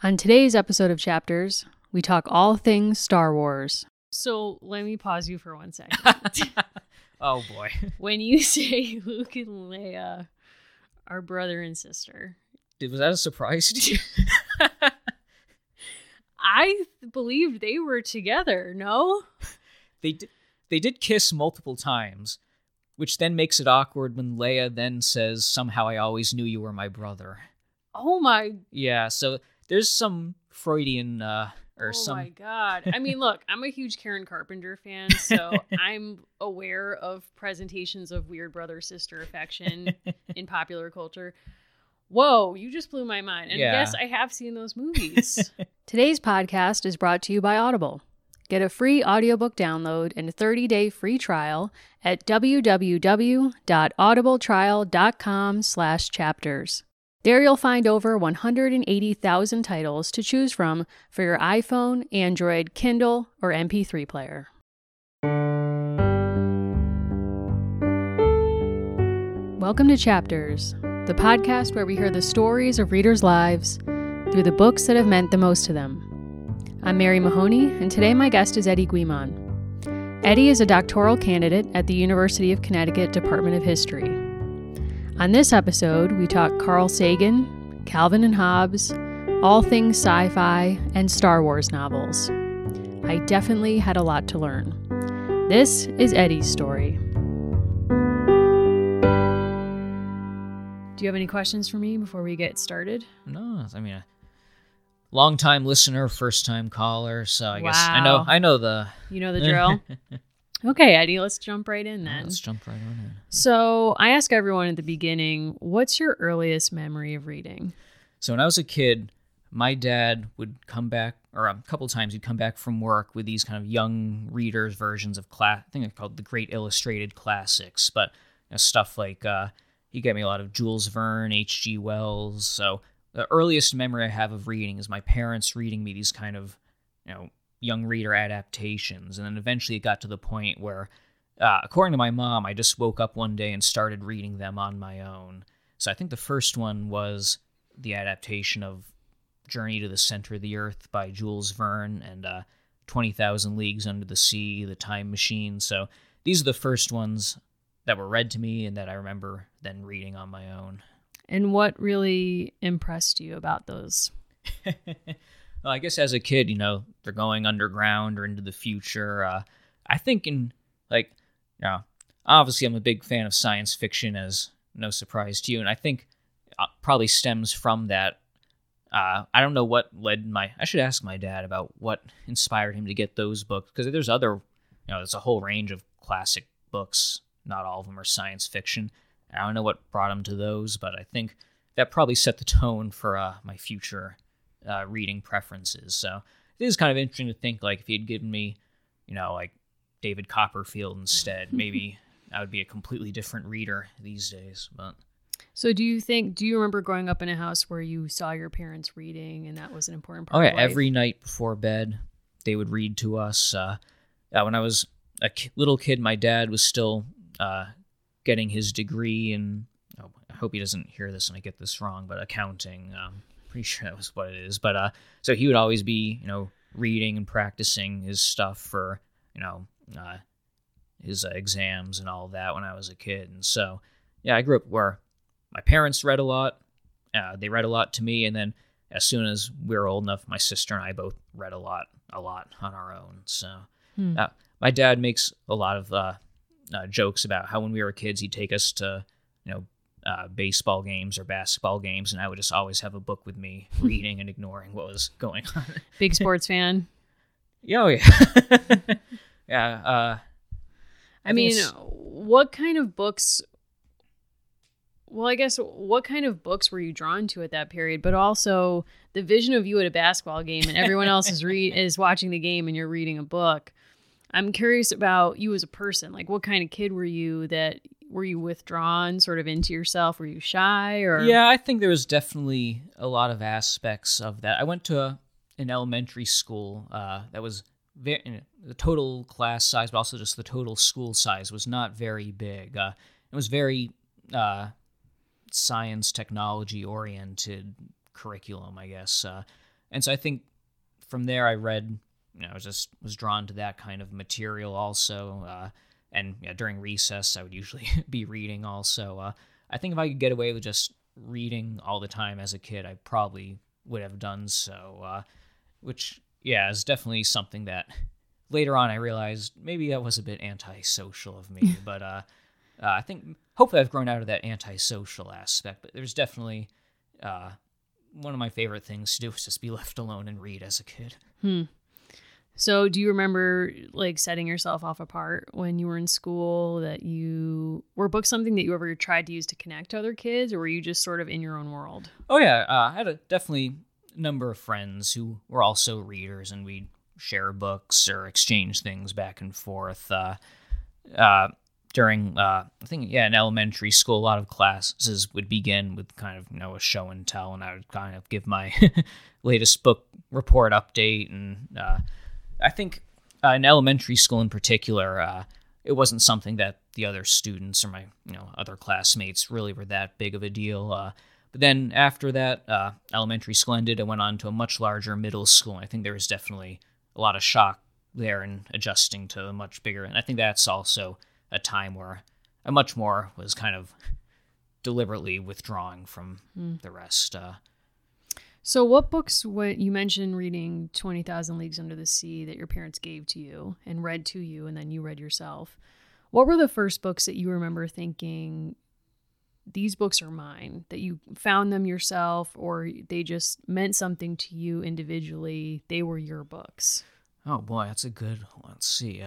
On today's episode of Chapters, we talk all things Star Wars. So let me pause you for 1 second. Oh boy. When you say Luke and Leia are brother and sister, Was that a surprise to you? I believed they were together, no? They did kiss multiple times, which then makes it awkward when Leia then says, "Somehow I always knew you were my brother." Oh my... Yeah, so there's some Freudian Oh my god. I mean, look, I'm a huge Karen Carpenter fan, so I'm aware of presentations of weird brother-sister affection in popular culture. Whoa, you just blew my mind. And yes, I have seen those movies. Today's podcast is brought to you by Audible. Get a free audiobook download and a 30-day free trial at www.audibletrial.com/chapters. There you'll find over 180,000 titles to choose from for your iPhone, Android, Kindle, or MP3 player. Welcome to Chapters, the podcast where we hear the stories of readers' lives through the books that have meant the most to them. I'm Mary Mahoney, and today my guest is Eddie Guimond. Eddie is a doctoral candidate at the University of Connecticut Department of History. On this episode, we talk Carl Sagan, Calvin and Hobbes, all things sci-fi, and Star Wars novels. I definitely had a lot to learn. This is Eddie's story. Do you have any questions for me before we get started? No, I mean, a long-time listener, first-time caller, so I guess I know the... You know the drill? Okay, Eddie, let's jump right in then. Let's jump right on in. So I ask everyone at the beginning, what's your earliest memory of reading? So when I was a kid, my dad would come back, or a couple times he'd come back from work with these kind of young readers' versions of I think it's called the Great Illustrated Classics, but stuff like, he gave me a lot of Jules Verne, H.G. Wells. So the earliest memory I have of reading is my parents reading me these kind of, young reader adaptations. And then eventually it got to the point where, according to my mom, I just woke up one day and started reading them on my own. So I think the first one was the adaptation of Journey to the Center of the Earth by Jules Verne and 20,000 Leagues Under the Sea, The Time Machine. So these are the first ones that were read to me and that I remember then reading on my own. And what really impressed you about those? Well, I guess as a kid, they're going underground or into the future. I think obviously I'm a big fan of science fiction, as no surprise to you, and I think probably stems from that. I don't know what I should ask my dad about what inspired him to get those books, because there's there's a whole range of classic books. Not all of them are science fiction. I don't know what brought him to those, but I think that probably set the tone for my future reading preferences. So it is kind of interesting to think, like, if he'd given me, like David Copperfield instead, maybe I would be a completely different reader these days. But so do you remember growing up in a house where you saw your parents reading and that was an important part of life? Every night before bed, they would read to us. When I was a little kid, my dad was still getting his degree in, I hope he doesn't hear this and I get this wrong, but accounting. Pretty sure that was what it is. But so he would always be, reading and practicing his stuff for, his exams and all that when I was a kid. And so, I grew up where my parents read a lot. They read a lot to me. And then as soon as we were old enough, my sister and I both read a lot on our own. So my dad makes a lot of jokes about how when we were kids, he'd take us to, baseball games or basketball games, and I would just always have a book with me reading and ignoring what was going on. Big sports fan? Yeah, yeah. I mean, what kind of books... Well, I guess, what kind of books were you drawn to at that period? But also, the vision of you at a basketball game and everyone else is watching the game and you're reading a book. I'm curious about you as a person. Like, what kind of kid were you were you withdrawn sort of into yourself? Were you shy? Or Yeah, I think there was definitely a lot of aspects of that. I went to an elementary school that was the total class size, but also just the total school size was not very big. It was very science, technology oriented curriculum, I guess. And so I think from there I read, I was drawn to that kind of material also. And during recess, I would usually be reading also. I think if I could get away with just reading all the time as a kid, I probably would have done so, which, is definitely something that later on I realized maybe that was a bit antisocial of me. But I think hopefully I've grown out of that antisocial aspect. But there's definitely one of my favorite things to do is just be left alone and read as a kid. So do you remember like setting yourself off apart when you were in school, that were books something that you ever tried to use to connect to other kids, or were you just sort of in your own world? Oh yeah, I had a definitely number of friends who were also readers, and we'd share books or exchange things back and forth. During, I think, in elementary school, a lot of classes would begin with kind of, a show and tell, and I would kind of give my latest book report update. And I think in elementary school in particular, it wasn't something that the other students or my, other classmates really were that big of a deal. But then after that, elementary school ended, I went on to a much larger middle school. And I think there was definitely a lot of shock there in adjusting to a much bigger. And I think that's also a time where I much more was kind of deliberately withdrawing from the rest. So what books, you mentioned reading 20,000 Leagues Under the Sea that your parents gave to you and read to you, and then you read yourself. What were the first books that you remember thinking, these books are mine, that you found them yourself, or they just meant something to you individually, they were your books? Oh boy, that's a good one. Let's see.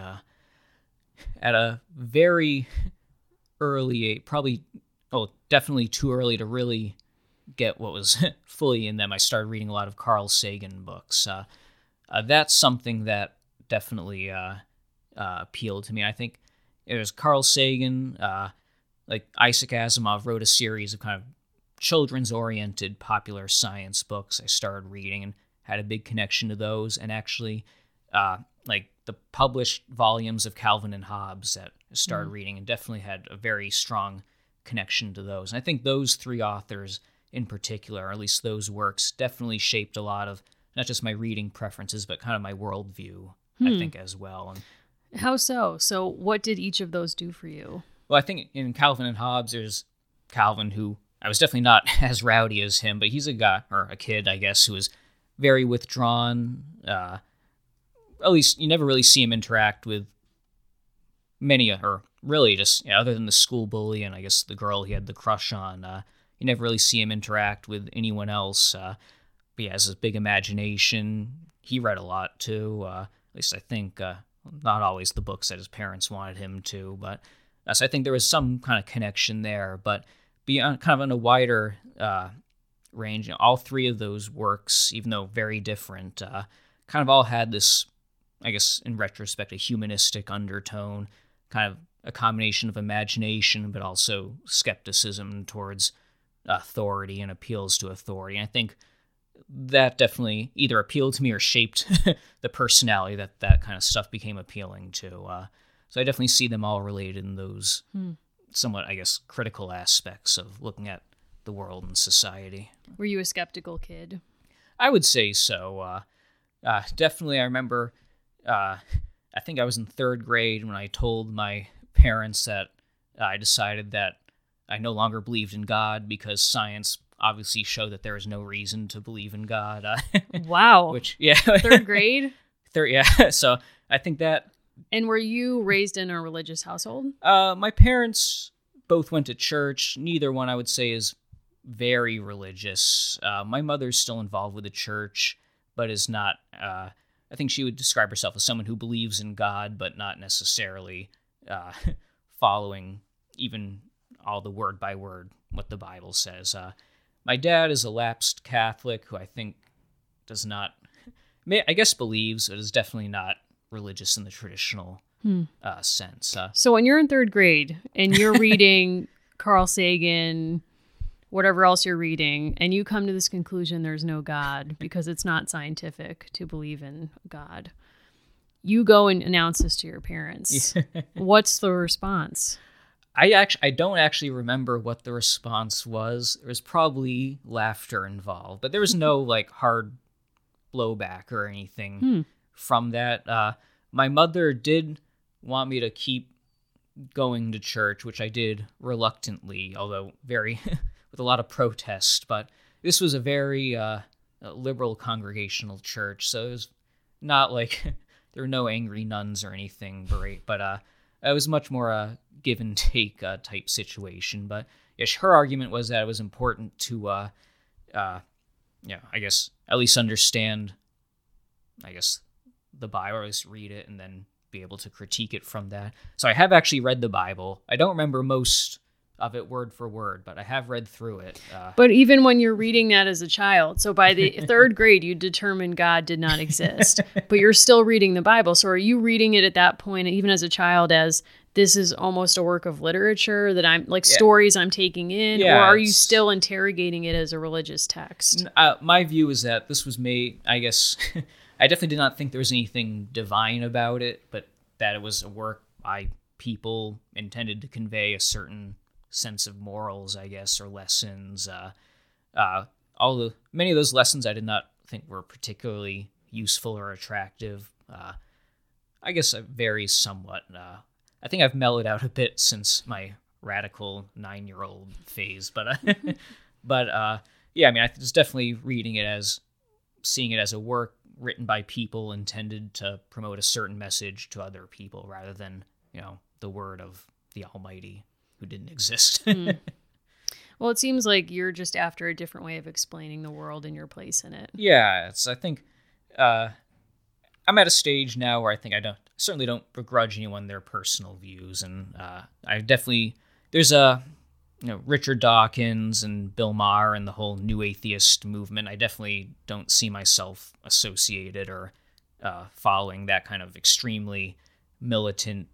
At a very early age, definitely too early to really get what was fully in them, I started reading a lot of Carl Sagan books. That's something that definitely appealed to me. I think it was Carl Sagan, like Isaac Asimov wrote a series of kind of children's-oriented popular science books I started reading and had a big connection to those, and actually like the published volumes of Calvin and Hobbes that I started reading, and definitely had a very strong connection to those. And I think those three authors in particular, or at least those works, definitely shaped a lot of not just my reading preferences, but kind of my worldview, I think, as well. And how so? So what did each of those do for you? Well, I think in Calvin and Hobbes, there's Calvin, who I was definitely not as rowdy as him, but he's a guy, or a kid, I guess, who was very withdrawn. At least you never really see him interact with many, or really just, other than the school bully and I guess the girl he had the crush on, you never really see him interact with anyone else. But he has this big imagination. He read a lot too, at least I think, not always the books that his parents wanted him to, but so I think there was some kind of connection there. But beyond, kind of on a wider range, all three of those works, even though very different, kind of all had this, I guess, in retrospect, a humanistic undertone, kind of a combination of imagination, but also skepticism towards authority and appeals to authority. And I think that definitely either appealed to me or shaped the personality that kind of stuff became appealing to. So I definitely see them all related in those somewhat, I guess, critical aspects of looking at the world and society. Were you a skeptical kid? I would say so. Definitely, I remember, I think I was in third grade when I told my parents that I decided that I no longer believed in God because science obviously showed that there is no reason to believe in God. Wow. Which, yeah. Third grade? Yeah. So I think that. And were you raised in a religious household? My parents both went to church. Neither one, I would say, is very religious. My mother's still involved with the church, but is not, I think she would describe herself as someone who believes in God, but not necessarily following even all the word by word what the Bible says. My dad is a lapsed Catholic who I think does not, I guess believes, but is definitely not religious in the traditional sense. So when you're in third grade and you're reading Carl Sagan, whatever else you're reading, and you come to this conclusion there's no God because it's not scientific to believe in God, you go and announce this to your parents. What's the response? I don't actually remember what the response was. There was probably laughter involved, but there was no like hard blowback or anything from that. My mother did want me to keep going to church, which I did reluctantly, although very with a lot of protest. But this was a very liberal congregational church, so it was not like there were no angry nuns or anything great, but it was much more a give and take type situation. But yeah, her argument was that it was important to, I guess, at least understand, the Bible, or at least read it and then be able to critique it from that. So I have actually read the Bible. I don't remember most of it word for word, but I have read through it. But even when you're reading that as a child, so by the third grade, you determined God did not exist, but you're still reading the Bible. So are you reading it at that point, even as a child, as this is almost a work of literature that I'm like stories I'm taking in, or are you still interrogating it as a religious text? My view is that this was made, I guess, I definitely did not think there was anything divine about it, but that it was a work by people intended to convey a certain sense of morals, I guess, or lessons. Many of those lessons I did not think were particularly useful or attractive. I guess it varies somewhat. I think I've mellowed out a bit since my radical 9-year-old phase, but yeah, I mean, I was definitely seeing it as a work written by people intended to promote a certain message to other people, rather than the word of the Almighty, who didn't exist. Well, it seems like you're just after a different way of explaining the world and your place in it. Yeah, I think I'm at a stage now where I think certainly don't begrudge anyone their personal views, and I definitely there's Richard Dawkins and Bill Maher and the whole New Atheist movement. I definitely don't see myself associated or following that kind of extremely militant,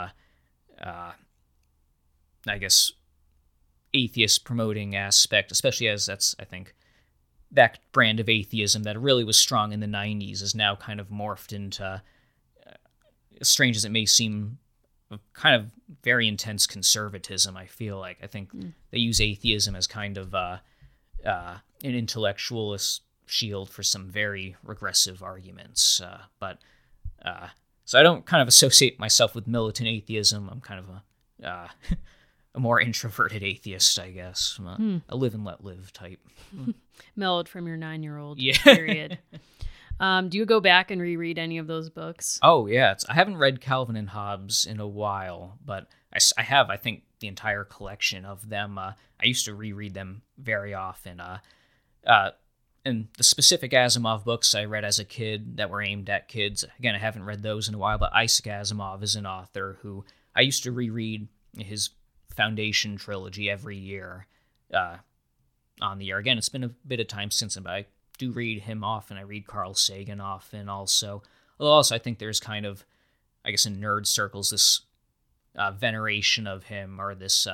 I guess, atheist promoting aspect, especially as that's, I think, that brand of atheism that really was strong in the 90s is now kind of morphed into, as strange as it may seem, kind of very intense conservatism. I feel like I think they use atheism as kind of an intellectualist shield for some very regressive arguments. So I don't kind of associate myself with militant atheism. I'm kind of a more introverted atheist, I guess. A live and let live type. Mellowed from your 9-year-old Yeah. period. Do you go back and reread any of those books? Oh, yeah. I haven't read Calvin and Hobbes in a while, but I have, I think, the entire collection of them. I used to reread them very often. And the specific Asimov books I read as a kid that were aimed at kids, again, I haven't read those in a while, but Isaac Asimov is an author who I used to reread his Foundation trilogy every year on the year. Again, it's been a bit of time since, but I do read him often. I read Carl Sagan often also. Although also I think there's kind of, I guess in nerd circles, this veneration of him, or this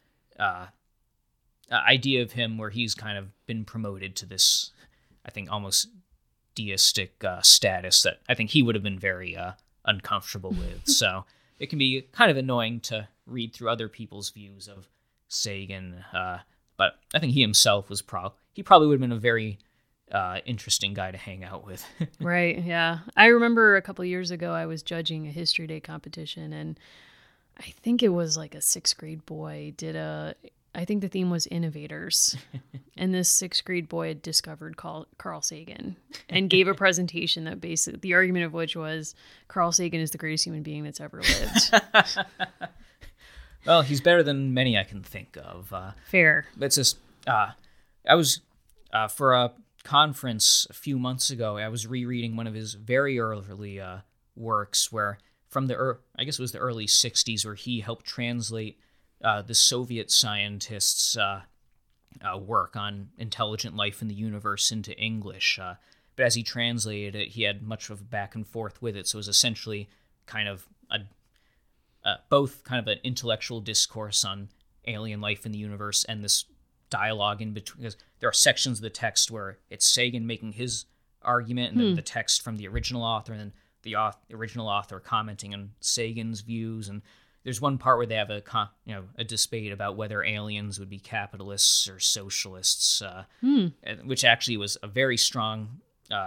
idea of him where he's kind of been promoted to this, I think, almost deistic status that I think he would have been very uncomfortable with. So it can be kind of annoying to read through other people's views of Sagan, but I think he himself was probably would have been a very interesting guy to hang out with. Right, yeah. I remember a couple years ago I was judging a History Day competition, and I think it was like a 6th grade boy I think the theme was innovators. And this 6th grade boy had discovered Carl Sagan and gave a presentation that basically, the argument of which was Carl Sagan is the greatest human being that's ever lived. Well, he's better than many I can think of. Fair. It's just, I was, for a conference a few months ago, I was rereading one of his very early works where from I guess it was the early 60s, where he helped translate the Soviet scientists' work on intelligent life in the universe into English. But as he translated it, he had much of a back and forth with it. So it was essentially kind of both kind of an intellectual discourse on alien life in the universe and this dialogue in between. Because there are sections of the text where it's Sagan making his argument, and then the text from the original author, and then the original author commenting on Sagan's views. And there's one part where they have a debate about whether aliens would be capitalists or socialists, which actually was a very strong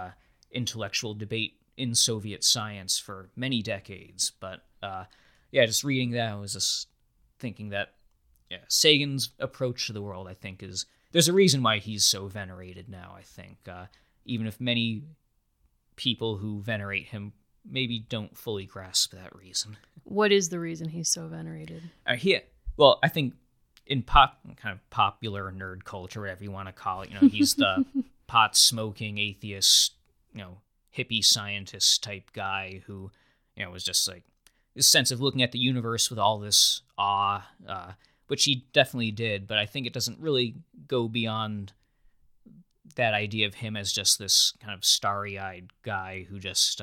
intellectual debate in Soviet science for many decades. But just reading that, I was just thinking that Sagan's approach to the world, I think, there's a reason why he's so venerated now, I think, even if many people who venerate him maybe don't fully grasp that reason. What is the reason he's so venerated? I think in kind of popular nerd culture, whatever you want to call it, he's the pot-smoking, atheist, hippie scientist type guy who, was just like this sense of looking at the universe with all this awe, which he definitely did, but I think it doesn't really go beyond that idea of him as just this kind of starry-eyed guy who just,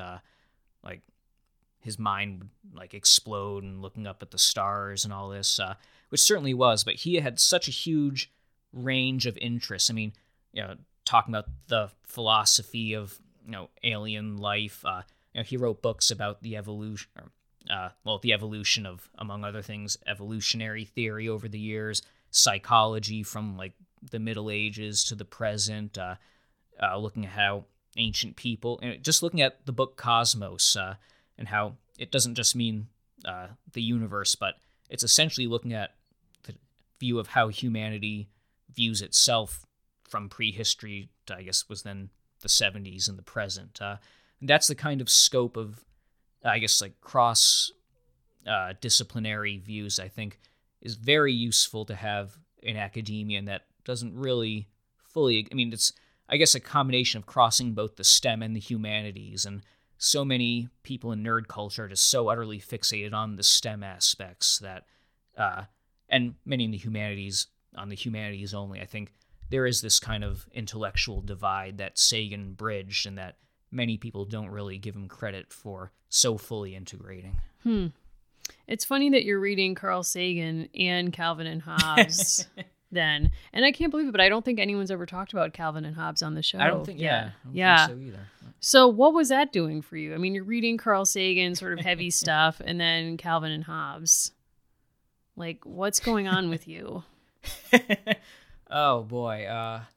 his mind would, explode and looking up at the stars and all this, which certainly was, but he had such a huge range of interests. I mean, talking about the philosophy of, alien life, he wrote books about the evolution, the evolution of, among other things, evolutionary theory over the years, psychology from, the Middle Ages to the present, looking at how ancient people, just looking at the book Cosmos, and how it doesn't just mean the universe, but it's essentially looking at the view of how humanity views itself from prehistory to, I guess, was then the 70s and the present. And that's the kind of scope of, I guess, cross-disciplinary views, I think, is very useful to have in academia, and that doesn't really fully, it's, I guess, a combination of crossing both the STEM and the humanities, and so many people in nerd culture are just so utterly fixated on the STEM aspects that, and many in the humanities, on the humanities only. I think there is this kind of intellectual divide that Sagan bridged, and that many people don't really give him credit for so fully integrating. It's funny that you're reading Carl Sagan and Calvin and Hobbes then. And I can't believe it, but I don't think anyone's ever talked about Calvin and Hobbes on the show. I don't think, think so either. So what was that doing for you? I mean, you're reading Carl Sagan, sort of heavy stuff, and then Calvin and Hobbes. What's going on with you? Oh, boy.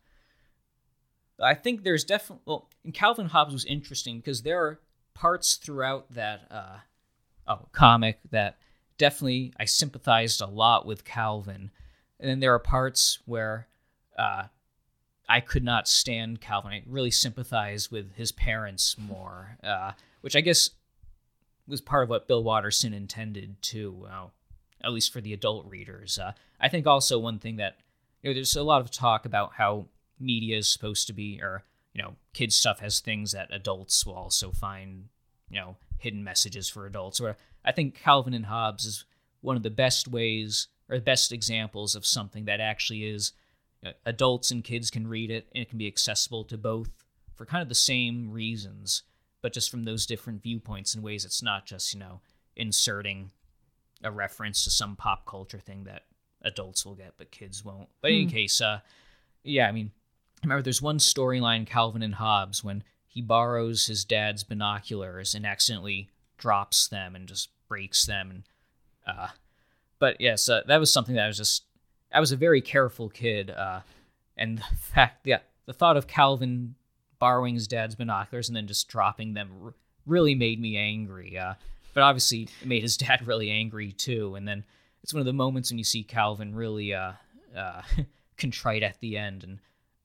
I think there's definitely... and Calvin and Hobbes was interesting because there are parts throughout that comic that definitely I sympathized a lot with Calvin. And then there are parts where I could not stand Calvin. I really sympathized with his parents more, which I guess was part of what Bill Watterson intended too, at least for the adult readers. I think also one thing that, there's a lot of talk about how media is supposed to be, or, kids stuff has things that adults will also find, hidden messages for adults. Where I think Calvin and Hobbes is one of the best ways, or the best examples of something that actually is, adults and kids can read it, and it can be accessible to both for kind of the same reasons, but just from those different viewpoints in ways it's not just, inserting a reference to some pop culture thing that adults will get, but kids won't. But in any case, I remember there's one storyline, Calvin and Hobbes, when he borrows his dad's binoculars and accidentally drops them and just breaks them. And but yes, that was something that I was a very careful kid, and the thought of Calvin borrowing his dad's binoculars and then just dropping them really made me angry. But obviously, it made his dad really angry too. And then it's one of the moments when you see Calvin really contrite at the end, and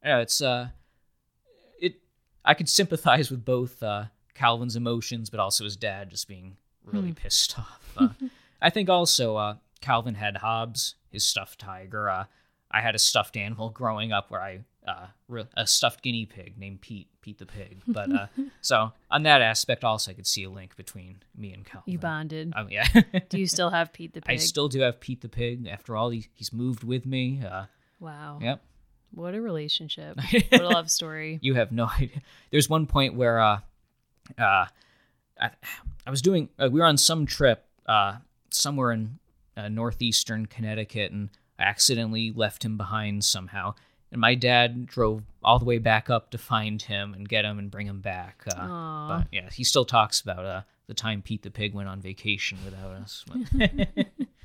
I could sympathize with both Calvin's emotions, but also his dad just being really pissed off. I think also Calvin had Hobbes, his stuffed tiger. I had a stuffed animal growing up where a stuffed guinea pig named Pete the pig. But so on that aspect also I could see a link between me and Calvin. You bonded. Yeah. Do you still have Pete the pig? I still do have Pete the pig. After all, he's moved with me. Wow. Yep. What a relationship. What a love story. You have no idea. There's one point where I was doing, we were on some trip somewhere in northeastern Connecticut, and I accidentally left him behind somehow. And my dad drove all the way back up to find him and get him and bring him back. But yeah, he still talks about the time Pete the pig went on vacation without us.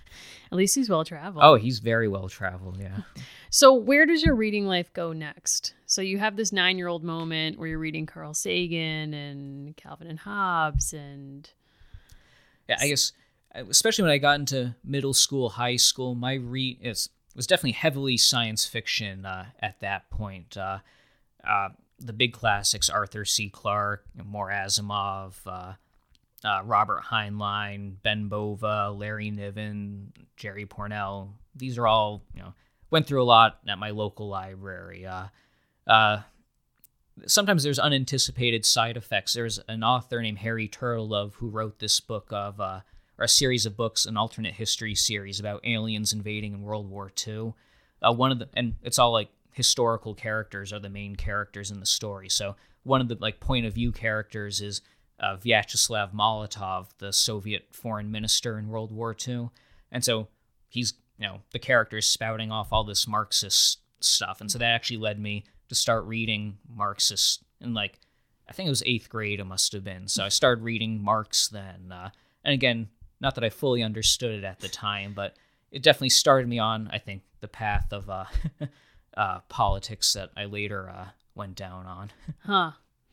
At least he's well traveled. Oh, he's very well traveled, yeah. So where does your reading life go next? So you have this 9-year-old moment where you're reading Carl Sagan and Calvin and Hobbes and... Yeah, I guess, especially when I got into middle school, high school, my read was definitely heavily science fiction at that point. The big classics, Arthur C. Clarke, more Asimov, Robert Heinlein, Ben Bova, Larry Niven, Jerry Pournelle. These are all, went through a lot at my local library. Sometimes there's unanticipated side effects. There's an author named Harry Turtlelove who wrote this book of, or a series of books, an alternate history series about aliens invading in World War II. And it's all like historical characters are the main characters in the story. So one of the point of view characters is Vyacheslav Molotov, the Soviet foreign minister in World War II. And so he's, the character is spouting off all this Marxist stuff. And so that actually led me to start reading Marxist in I think it was 8th grade it must have been. So I started reading Marx then. And again, not that I fully understood it at the time, but it definitely started me on, I think, the path of politics that I later went down on.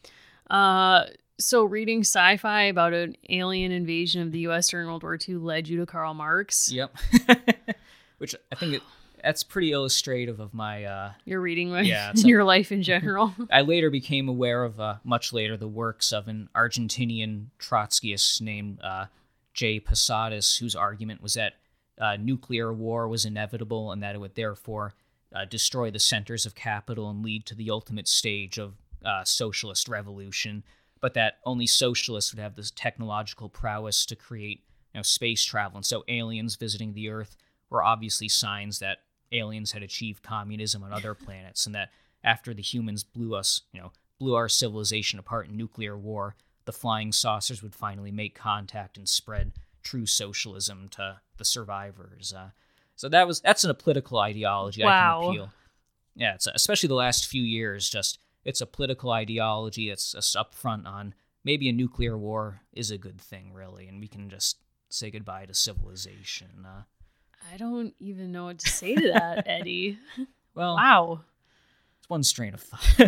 So reading sci-fi about an alien invasion of the U.S. during World War II led you to Karl Marx? Yep. Which I think that's pretty illustrative of my... your reading life, your life in general. I later became aware of, much later, the works of an Argentinian Trotskyist named J. Posadas, whose argument was that nuclear war was inevitable and that it would therefore destroy the centers of capital and lead to the ultimate stage of socialist revolution, but that only socialists would have this technological prowess to create space travel. And so aliens visiting the Earth were obviously signs that aliens had achieved communism on other planets, and that after the humans blew our civilization apart in nuclear war, the flying saucers would finally make contact and spread true socialism to the survivors. So that's a political ideology. Wow. I can appeal. Yeah, it's especially the last few years. It's a political ideology. It's just upfront on maybe a nuclear war is a good thing, really, and we can just say goodbye to civilization. I don't even know what to say to that, Eddie. Well, wow. It's one strain of thought.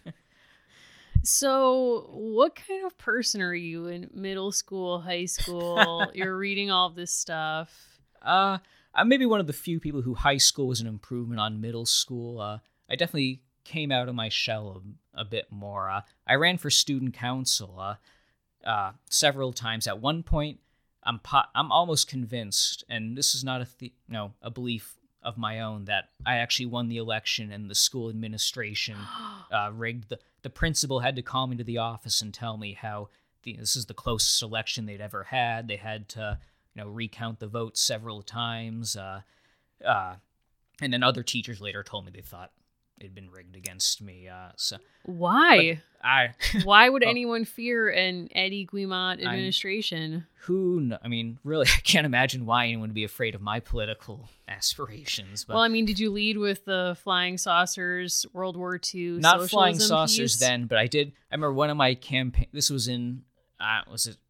So what kind of person are you in middle school, high school? You're reading all of this stuff. I'm maybe one of the few people who high school was an improvement on middle school. I definitely came out of my shell a bit more. I ran for student council several times. At one point, I'm almost convinced, and this is not a belief of my own, that I actually won the election and the school administration rigged. The principal had to call me to the office and tell me how this is the closest election they'd ever had. They had to recount the votes several times. And then other teachers later told me they thought it'd been rigged against me. Why? Why would well, anyone fear an Eddie Guimont administration? Really, I can't imagine why anyone would be afraid of my political aspirations. But, well, did you lead with the flying saucers, World War II not flying saucers piece? then, but I did. I remember one of my campaigns. This was in, was it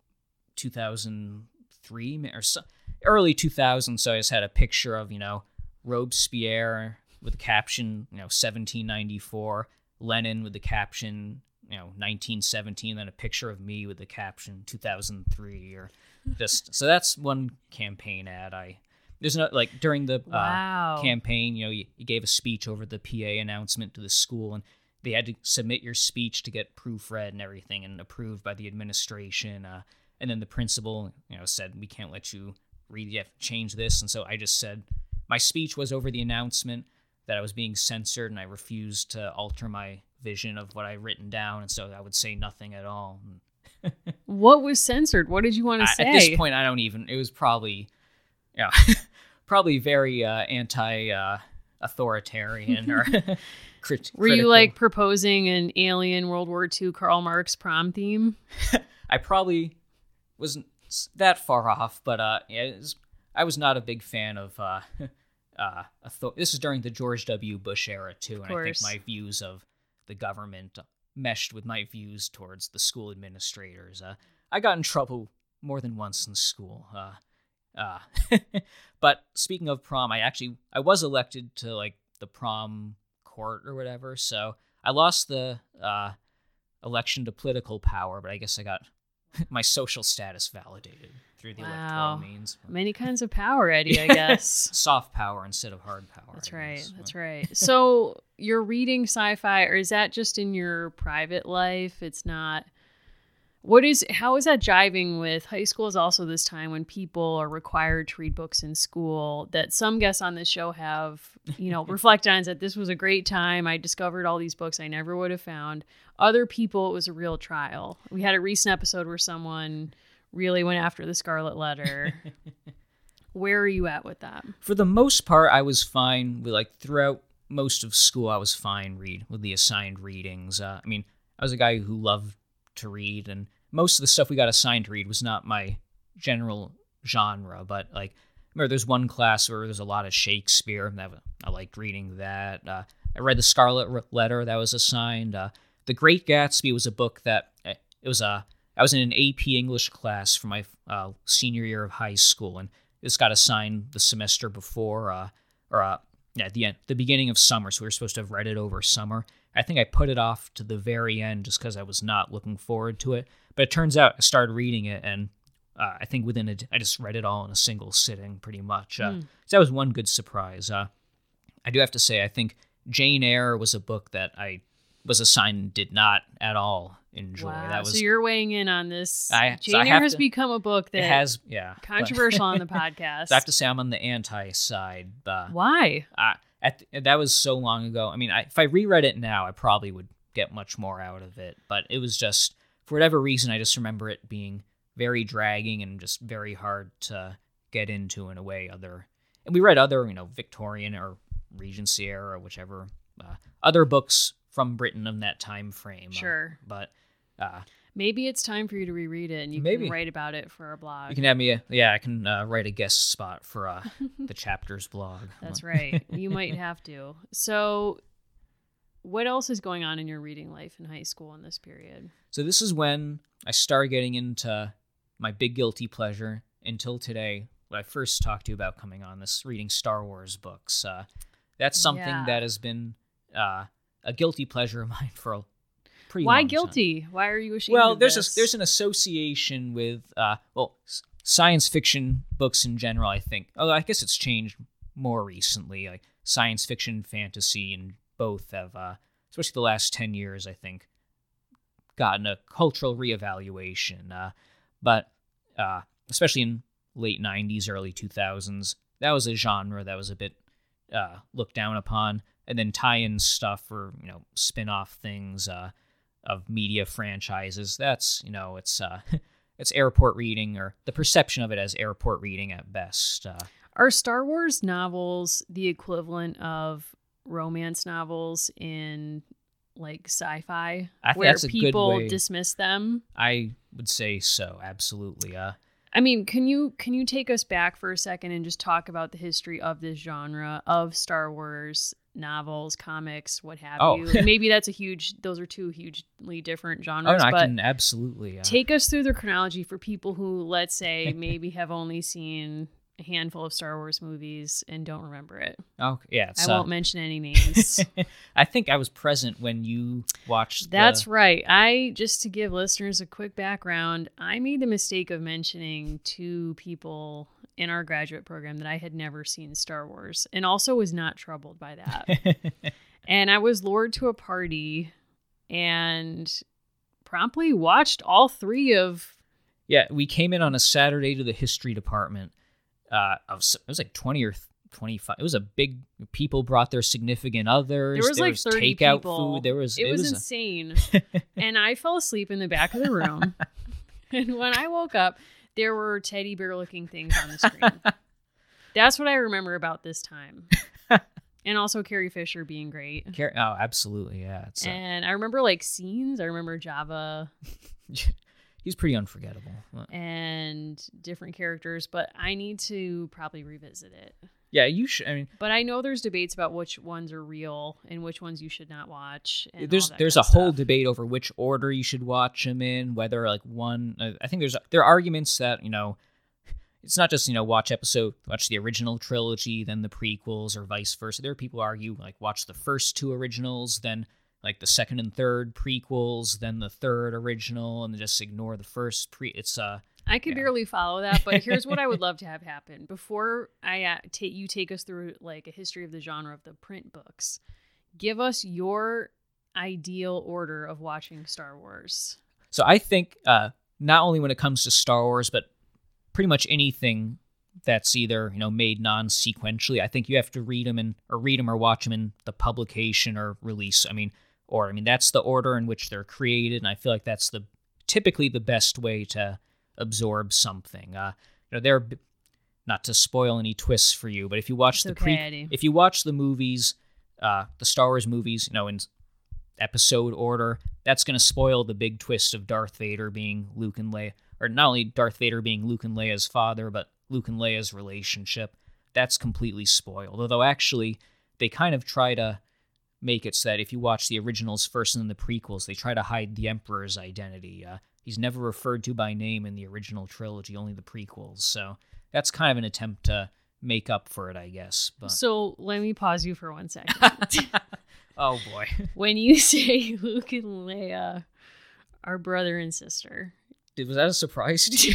2003 or so, early 2000? So I just had a picture of Robespierre with the caption 1794, Lenin with the caption 1917, then a picture of me with the caption 2003, or just so that's one campaign ad. There's not during the campaign, you gave a speech over the PA announcement to the school, and they had to submit your speech to get proofread and everything and approved by the administration. And then the principal, said, we can't let you read. You have to change this. And so I just said my speech was over the announcement that I was being censored, and I refused to alter my vision of what I written down, and so I would say nothing at all. What was censored? What did you want to say? At this point, I don't even. It was probably, probably very authoritarian or critical. Were you proposing an alien World War II Karl Marx prom theme? I probably wasn't that far off, but I was not a big fan of. This is during the George W. Bush era too, and I think my views of the government meshed with my views towards the school administrators. I got in trouble more than once in school. But speaking of prom, I was elected to like the prom court or whatever, so I lost the election to political power, but I guess I got my social status validated through the electoral means. Many kinds of power, Eddie, I guess. Soft power instead of hard power. That's right. So you're reading sci-fi, or is that just in your private life? It's not... How is that jiving with high school is also this time when people are required to read books in school that some guests on this show have, reflected on, that this was a great time. I discovered all these books I never would have found. Other people, it was a real trial. We had a recent episode where someone really went after the Scarlet Letter. Where are you at with that? For the most part, I was fine with, throughout most of school, I was fine with the assigned readings. I was a guy who loved to read, and most of the stuff we got assigned to read was not my general genre, but I remember there's one class where there's a lot of Shakespeare, and I liked reading that. I read The Scarlet Letter that was assigned. The Great Gatsby was a book that I was in an AP English class for my senior year of high school, and this got assigned the semester before, at the beginning of summer, so we were supposed to have read it over summer. I think I put it off to the very end just because I was not looking forward to it. But it turns out I started reading it, and I think I just read it all in a single sitting, pretty much. So that was one good surprise. I do have to say, I think Jane Eyre was a book that I was assigned and did not at all enjoy. Wow. So you're weighing in on this. Jane Eyre has become a book that has controversial on the podcast. So I have to say I'm on the anti-side. Why? That was so long ago. If I reread it now, I probably would get much more out of it. But it was just, for whatever reason, I just remember it being very dragging and just very hard to get into in a way. And we read other, Victorian or Regency era or whichever other books from Britain in that time frame. Sure. But maybe it's time for you to reread it, and you can write about it for our blog. You can have me, I can write a guest spot for the Chapters blog. That's right. You might have to. So what else is going on in your reading life in high school in this period? So this is when I started getting into my big guilty pleasure until today, what I first talked to you about coming on this, reading Star Wars books. That's something that has been a guilty pleasure of mine for a pretty long time. Why guilty? Why are you ashamed of this? There's an association with, science fiction books in general, I think. Although I guess it's changed more recently. Like science fiction, fantasy, and both have, especially the last 10 years, I think, gotten a cultural reevaluation. But especially in late 90s, early 2000s, that was a genre that was a bit looked down upon. And then tie-in stuff or, spin-off things of media franchises. That's, it's airport reading, or the perception of it as airport reading at best. Are Star Wars novels the equivalent of romance novels in sci-fi? I think where that's a people good way. Dismiss them? I would say so, absolutely. Can you take us back for a second and just talk about the history of this genre of Star Wars novels, comics, what have you? And maybe those are two hugely different genres. I can absolutely. Take us through the chronology for people who, let's say, maybe have only seen a handful of Star Wars movies and don't remember it. Oh, yeah. I won't mention any names. I think I was present when you watched. That's right. Just to give listeners a quick background, I made the mistake of mentioning two people in our graduate program that I had never seen Star Wars, and also was not troubled by that. And I was lured to a party and promptly watched all three of... Yeah, we came in on a Saturday to the history department. It was 20 or 25. It was a big... People brought their significant others. There was 30 takeout people. Food. It was insane. And I fell asleep in the back of the room. And when I woke up, there were teddy bear looking things on the screen. That's what I remember about this time. And also Carrie Fisher being great. Oh, absolutely, yeah. And I remember scenes. I remember Jabba. He's pretty unforgettable. And different characters, but I need to probably revisit it. Yeah, you should. But I know there's debates about which ones are real and which ones you should not watch. And there's a whole debate over which order you should watch them in. Whether one, I think there are arguments that it's not just, watch the original trilogy, then the prequels, or vice versa. There are people who argue, like, watch the first two originals, then, like, the second and third prequels, then the third original, and then just ignore the first It's, I could barely follow that, but here's what I would love to have happen. Before you take us through, like, a history of the genre of the print books, give us your ideal order of watching Star Wars. So I think not only when it comes to Star Wars, but pretty much anything that's either made non-sequentially, I think you have to read them or watch them in the publication or release. That's the order in which they're created, and I feel like that's typically the best way to absorb something. They're not to spoil any twists for you, but if you watch if you watch the movies, the Star Wars movies, in episode order, that's going to spoil the big twist of Darth Vader being Luke and Leia, or not only Darth Vader being Luke and Leia's father, but Luke and Leia's relationship. That's completely spoiled. Although actually, they kind of try to make it so that if you watch the originals first and then the prequels, they try to hide the Emperor's identity. He's never referred to by name in the original trilogy, only the prequels. So that's kind of an attempt to make up for it, I guess. But So let me pause you for 1 second. Oh, boy. When you say Luke and Leia are brother and sister, was that a surprise to you?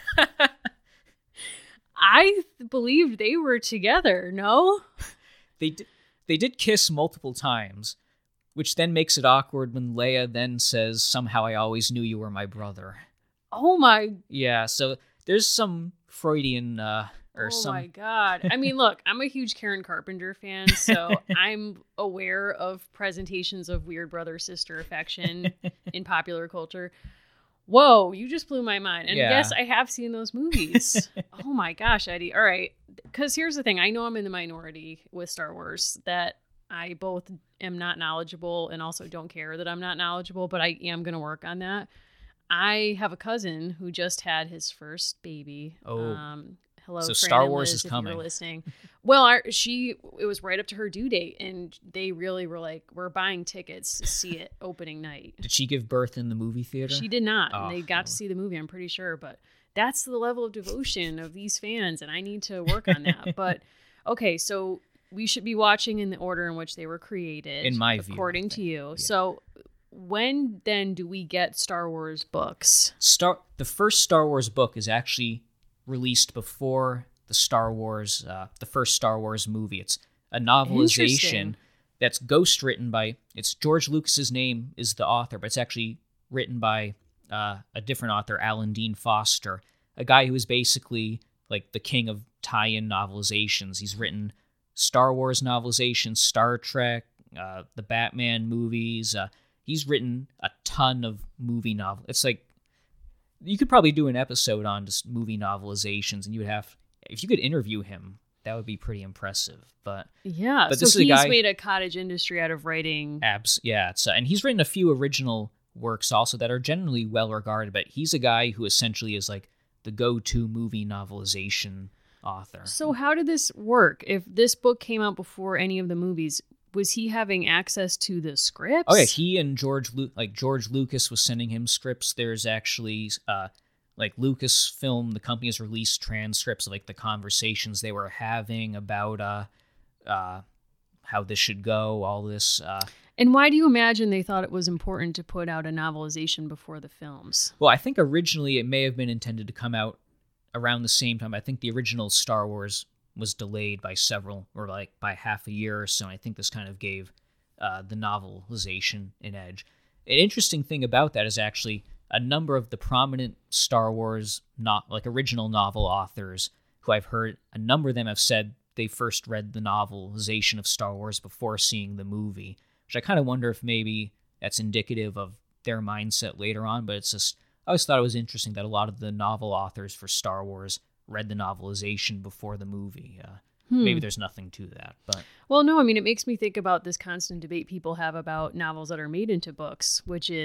I believed they were together, no? They did kiss multiple times, which then makes it awkward when Leia then says, "Somehow I always knew you were my brother." Oh my... Yeah, so there's some Freudian... my God. I mean, look, I'm a huge Karen Carpenter fan, so I'm aware of presentations of weird brother-sister affection in popular culture. Whoa, you just blew my mind. And yes, I have seen those movies. Oh my gosh, Eddie. All right. Because here's the thing. I know I'm in the minority with Star Wars, that I both am not knowledgeable and also don't care that I'm not knowledgeable, but I am going to work on that. I have a cousin who just had his first baby. Hello, so Fran Star and Wars Liz, is if coming. You're listening. Well, it was right up to her due date, and they really were like, "We're buying tickets to see it opening night." Did she give birth in the movie theater? She did not, and they got to see the movie, I'm pretty sure. But that's the level of devotion of these fans, and I need to work on that. But okay, so we should be watching in the order in which they were created, in my view, according to you. Yeah. So when then do we get Star Wars books? The first Star Wars book is actually released before the first Star Wars movie. It's a novelization that's ghostwritten by, it's George Lucas's name is the author, but it's actually written by a different author, Alan Dean Foster, a guy who is basically like the king of tie-in novelizations. He's written Star Wars novelizations, Star Trek, the Batman movies. He's written a ton of movie novels. It's like, you could probably do an episode on just movie novelizations, and if you could interview him, that would be pretty impressive. But so he's made a cottage industry out of writing. And he's written a few original works also that are generally well regarded. But he's a guy who essentially is like the go-to movie novelization author. So how did this work? If this book came out before any of the movies, was he having access to the scripts? Oh yeah, he and George Lucas was sending him scripts. There's actually like Lucasfilm, the company has released transcripts of like the conversations they were having about how this should go, all this. And why do you imagine they thought it was important to put out a novelization before the films? Well, I think originally it may have been intended to come out around the same time. I think the original Star Wars was delayed by by half a year or so. And I think this kind of gave the novelization an edge. An interesting thing about that is actually a number of the prominent Star Wars original novel authors who I've heard, a number of them have said they first read the novelization of Star Wars before seeing the movie, which I kind of wonder if maybe that's indicative of their mindset later on. But it's just, I always thought it was interesting that a lot of the novel authors for Star Wars read the novelization before the movie. Maybe there's nothing to that, but well, no. I mean, it makes me think about this constant debate people have about novels that are made into books,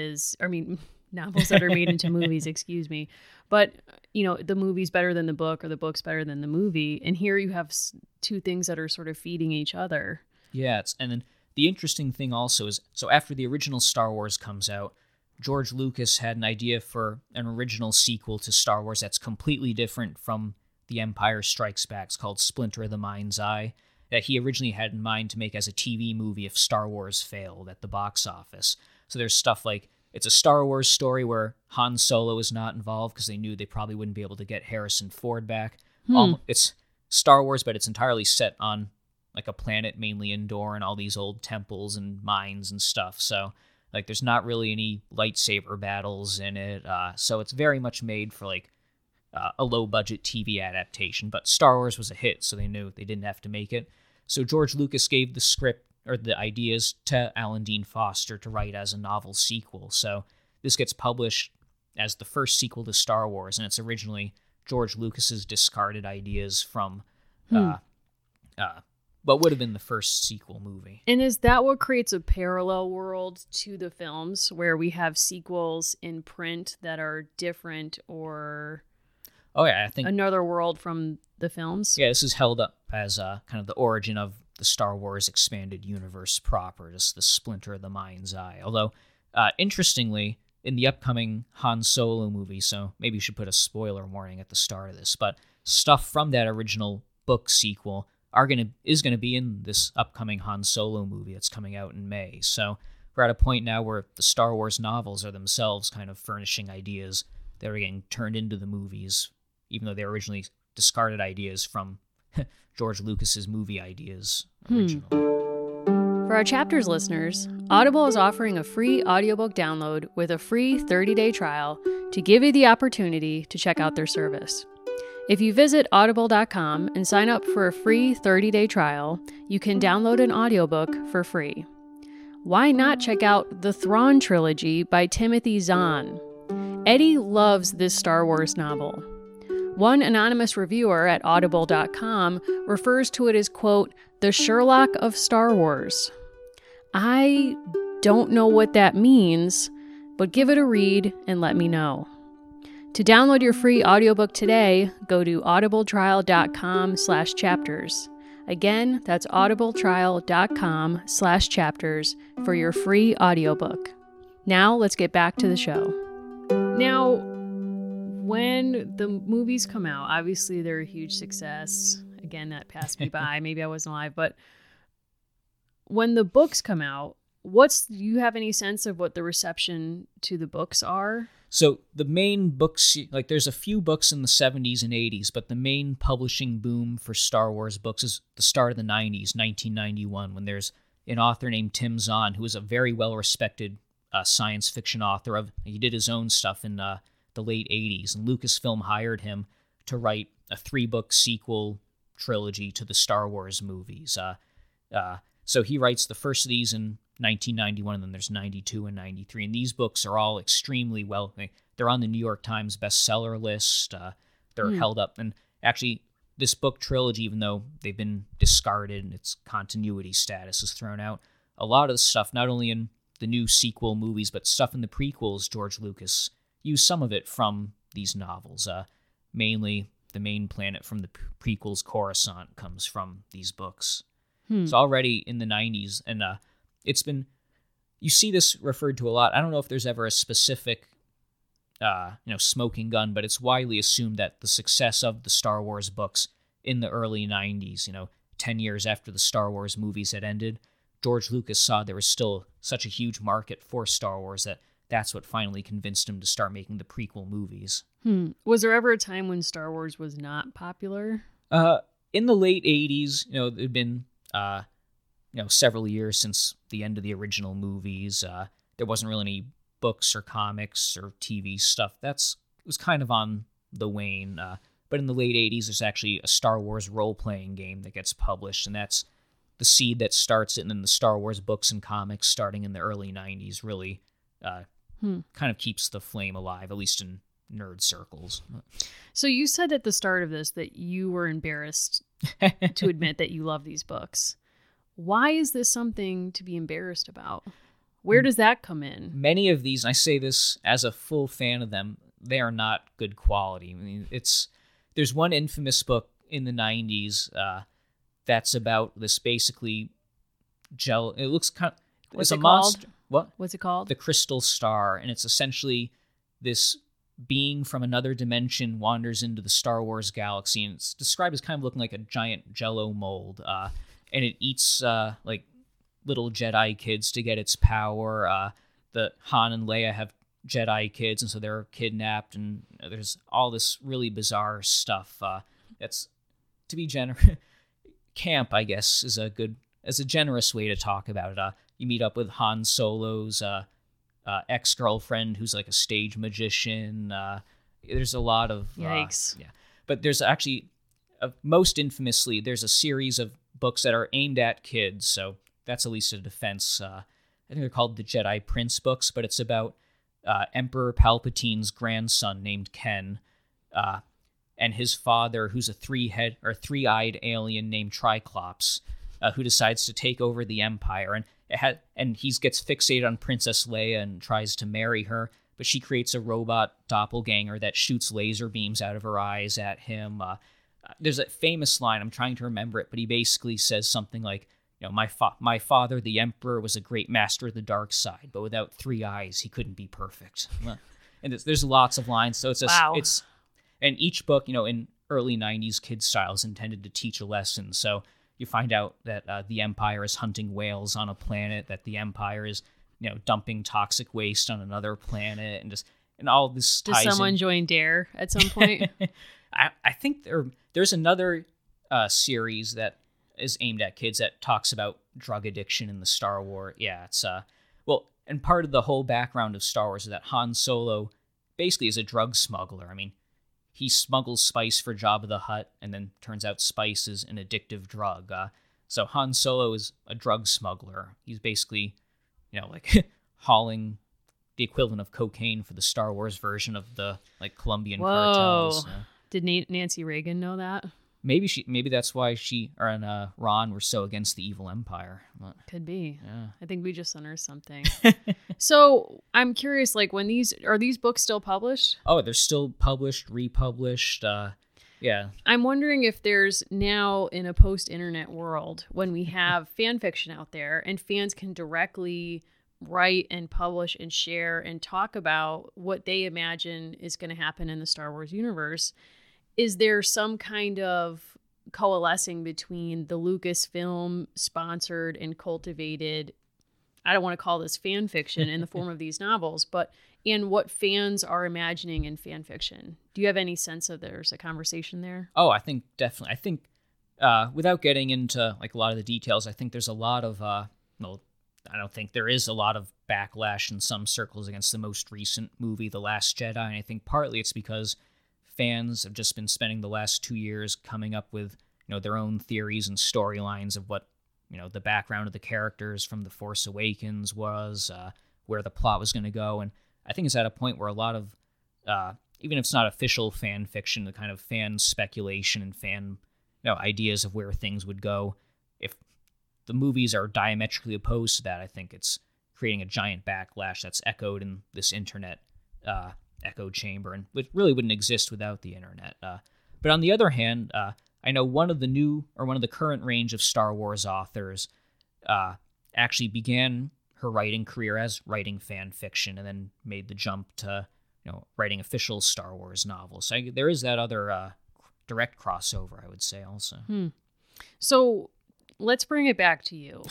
novels that are made into movies. Excuse me, but the movie's better than the book, or the book's better than the movie, and here you have two things that are sort of feeding each other. Yeah, and then the interesting thing also is, so after the original Star Wars comes out, George Lucas had an idea for an original sequel to Star Wars that's completely different from The Empire Strikes Back. It's called Splinter of the Mind's Eye, that he originally had in mind to make as a TV movie if Star Wars failed at the box office. So there's stuff like, it's a Star Wars story where Han Solo is not involved because they knew they probably wouldn't be able to get Harrison Ford back. It's Star Wars, but it's entirely set on like a planet mainly indoor and all these old temples and mines and stuff. So like there's not really any lightsaber battles in it. So it's very much made for like a low budget TV adaptation. But Star Wars was a hit, so they knew they didn't have to make it. So George Lucas gave the script or the ideas to Alan Dean Foster to write as a novel sequel. So this gets published as the first sequel to Star Wars, and it's originally George Lucas's discarded ideas from what would have been the first sequel movie. And is that what creates a parallel world to the films where we have sequels in print that are different or I think another world from the films? Yeah, this is held up as kind of the origin of the Star Wars expanded universe proper, just the Splinter of the Mind's Eye. Although, interestingly, in the upcoming Han Solo movie, so maybe you should put a spoiler warning at the start of this, but stuff from that original book sequel is going to be in this upcoming Han Solo movie that's coming out in May. So we're at a point now where the Star Wars novels are themselves kind of furnishing ideas that are getting turned into the movies, even though they originally discarded ideas from George Lucas's movie ideas originally. For our Chapters listeners, Audible is offering a free audiobook download with a free 30-day trial to give you the opportunity to check out their service. If you visit audible.com and sign up for a free 30-day trial, you can download an audiobook for free. Why not check out The Thrawn Trilogy by Timothy Zahn? Eddie loves this Star Wars novel. One anonymous reviewer at audible.com refers to it as, quote, the Sherlock of Star Wars. I don't know what that means, but give it a read and let me know. To download your free audiobook today, go to audibletrial.com/chapters. Again, that's audibletrial.com/chapters for your free audiobook. Now, let's get back to the show. Now, when the movies come out, obviously they're a huge success. Again, that passed me by. Maybe I wasn't alive. But when the books come out, do you have any sense of what the reception to the books are? So the main books, like there's a few books in the 70s and 80s, but the main publishing boom for Star Wars books is the start of the 90s, 1991, when there's an author named Tim Zahn, who is a very well-respected science fiction author. He did his own stuff in the late 80s, and Lucasfilm hired him to write a 3-book sequel trilogy to the Star Wars movies. So he writes the first of these in 1991, and then there's 92 and 93. And these books are all extremely they're on the New York Times bestseller list. They're held up. And actually, this book trilogy, even though they've been discarded and its continuity status is thrown out, a lot of the stuff, not only in the new sequel movies, but stuff in the prequels, George Lucas used some of it from these novels. Mainly, the main planet from the prequels, Coruscant, comes from these books. It's already in the 90s, and it's been, you see this referred to a lot. I don't know if there's ever a specific, smoking gun, but it's widely assumed that the success of the Star Wars books in the early 90s, 10 years after the Star Wars movies had ended, George Lucas saw there was still such a huge market for Star Wars that's what finally convinced him to start making the prequel movies. Was there ever a time when Star Wars was not popular? In the late 80s, there'd been several years since the end of the original movies. There wasn't really any books or comics or TV stuff. It was kind of on the wane. But in the late 80s, there's actually a Star Wars role-playing game that gets published, and that's the seed that starts it. And then the Star Wars books and comics starting in the early 90s really kind of keeps the flame alive, at least in nerd circles. So you said at the start of this that you were embarrassed to admit that you love these books. Why is this something to be embarrassed about? Where does that come in? Many of these, and I say this as a full fan of them, they are not good quality. I mean, there's one infamous book in the 90s that's about this basically gel. It looks kind of... What's it called? What? What's it called? The Crystal Star, and it's essentially this being from another dimension wanders into the Star Wars galaxy, and it's described as kind of looking like a giant Jello mold, and it eats like little Jedi kids to get its power. The Han and Leia have Jedi kids, and so they're kidnapped, and there's all this really bizarre stuff. That's, to be camp, I guess, is a generous way to talk about it. You meet up with Han Solo's ex-girlfriend, who's like a stage magician. There's a lot of yikes. Yeah, but there's actually, most infamously, there's a series of books that are aimed at kids. So that's at least a defense. I think they're called the Jedi Prince books, but it's about Emperor Palpatine's grandson named Ken, and his father, who's a three-eyed alien named Triclops, who decides to take over the Empire, and he gets fixated on Princess Leia and tries to marry her, but she creates a robot doppelganger that shoots laser beams out of her eyes at him. There's a famous line, I'm trying to remember it, but he basically says something like, my father, the Emperor, was a great master of the dark side, but without 3 eyes, he couldn't be perfect. And there's lots of lines, so and each book, in early 90s kids style is intended to teach a lesson. So you find out that the Empire is hunting whales on a planet, that the Empire is, dumping toxic waste on another planet, and all this ties in. Does someone join Dare at some point? I think there's another series that is aimed at kids that talks about drug addiction in the Star Wars. Yeah, it's and part of the whole background of Star Wars is that Han Solo basically is a drug smuggler. I mean, he smuggles spice for Jabba the Hutt, and then turns out spice is an addictive drug. So Han Solo is a drug smuggler. He's basically, like hauling the equivalent of cocaine for the Star Wars version of the Colombian cartels. Did Nancy Reagan know that? Maybe that's why she and Ron were so against the evil empire. Could be. Yeah. I think we just unearthed something. So I'm curious, when are these books still published? Oh, they're still published, republished. Yeah. I'm wondering if there's now, in a post-internet world, when we have fan fiction out there and fans can directly write and publish and share and talk about what they imagine is going to happen in the Star Wars universe, is there some kind of coalescing between the Lucasfilm sponsored and cultivated, I don't want to call this fan fiction in the form of these novels, but in what fans are imagining in fan fiction? Do you have any sense of there's a conversation there? Oh, I think definitely. I think without getting into a lot of the details, I think there's a lot of, I don't think there is a lot of backlash in some circles against the most recent movie, The Last Jedi. And I think partly it's because fans have just been spending the last 2 years coming up with, their own theories and storylines of what, the background of the characters from The Force Awakens was, where the plot was going to go. And I think it's at a point where a lot of, even if it's not official fan fiction, the kind of fan speculation and fan, ideas of where things would go, if the movies are diametrically opposed to that, I think it's creating a giant backlash that's echoed in this internet echo chamber, and it really wouldn't exist without the internet. But on the other hand, I know one of the current range of Star Wars authors actually began her writing career as writing fan fiction, and then made the jump to writing official Star Wars novels. So there is that other direct crossover, I would say, also. So let's bring it back to you.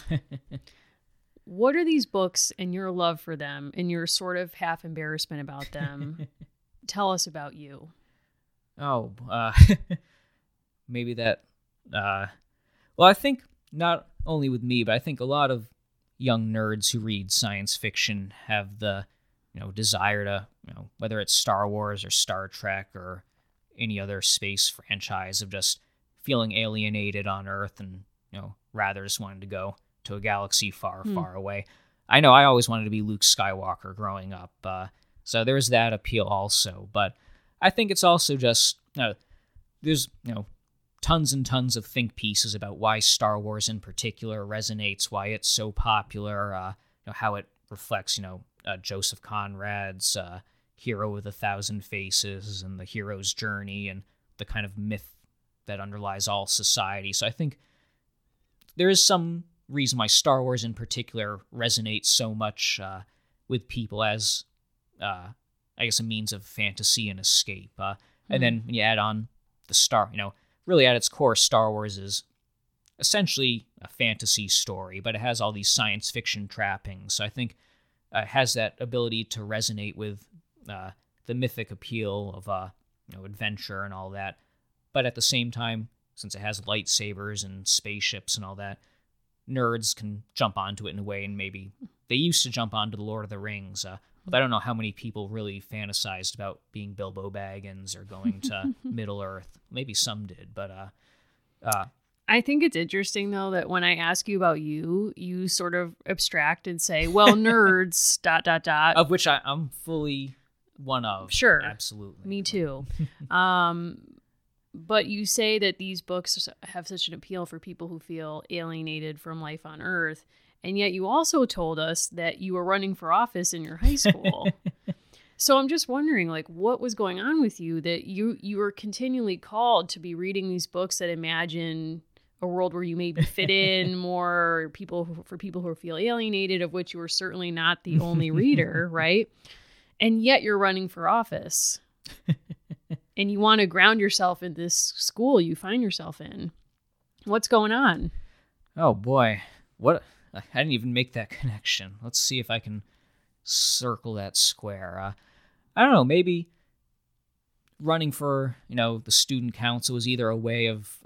What are these books and your love for them and your sort of half embarrassment about them? Tell us about you. Oh, maybe that. Well, I think not only with me, but I think a lot of young nerds who read science fiction have the, desire to, whether it's Star Wars or Star Trek or any other space franchise, of just feeling alienated on Earth and, rather just wanting to go to a galaxy far, far away. I know I always wanted to be Luke Skywalker growing up, so there's that appeal also. But I think it's also just, there's, tons and tons of think pieces about why Star Wars in particular resonates, why it's so popular, how it reflects, Joseph Conrad's Hero with 1,000 Faces and the hero's journey and the kind of myth that underlies all society. So I think there is some reason why Star Wars in particular resonates so much with people, as I guess, a means of fantasy and escape. And then when you add on the really at its core, Star Wars is essentially a fantasy story, but it has all these science fiction trappings. So I think it has that ability to resonate with the mythic appeal of adventure and all that. But at the same time, since it has lightsabers and spaceships and all that, nerds can jump onto it in a way, and maybe they used to jump onto the Lord of the Rings. But I don't know how many people really fantasized about being Bilbo Baggins or going to Middle Earth. Maybe some did, but I think it's interesting, though, that when I ask you about you, you sort of abstract and say, well, nerds, ... Of which I'm fully one of. Sure. Absolutely. Me too. But you say that these books have such an appeal for people who feel alienated from life on Earth. And yet you also told us that you were running for office in your high school. So I'm just wondering, like, what was going on with you that you were continually called to be reading these books that imagine a world where you maybe fit in more, for people who feel alienated, of which you were certainly not the only reader, right? And yet you're running for office. And you want to ground yourself in this school you find yourself in. What's going on? Oh, boy. What? I didn't even make that connection. Let's see if I can circle that square. I don't know, maybe running for, the student council was either a way of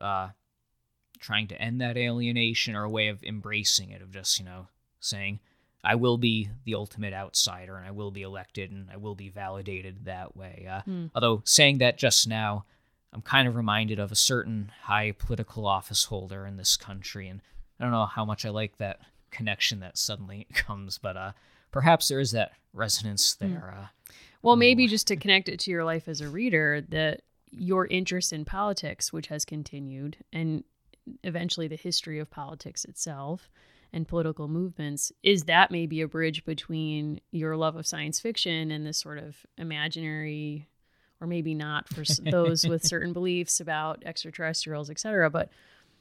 trying to end that alienation or a way of embracing it, of just, saying, I will be the ultimate outsider and I will be elected and I will be validated that way. Although saying that just now, I'm kind of reminded of a certain high political office holder in this country, and I don't know how much I like that connection that suddenly comes, but perhaps there is that resonance there. Well, maybe just to connect it to your life as a reader, that your interest in politics, which has continued, and eventually the history of politics itself and political movements, is that maybe a bridge between your love of science fiction and this sort of imaginary, or maybe not for those with certain beliefs about extraterrestrials, etc., but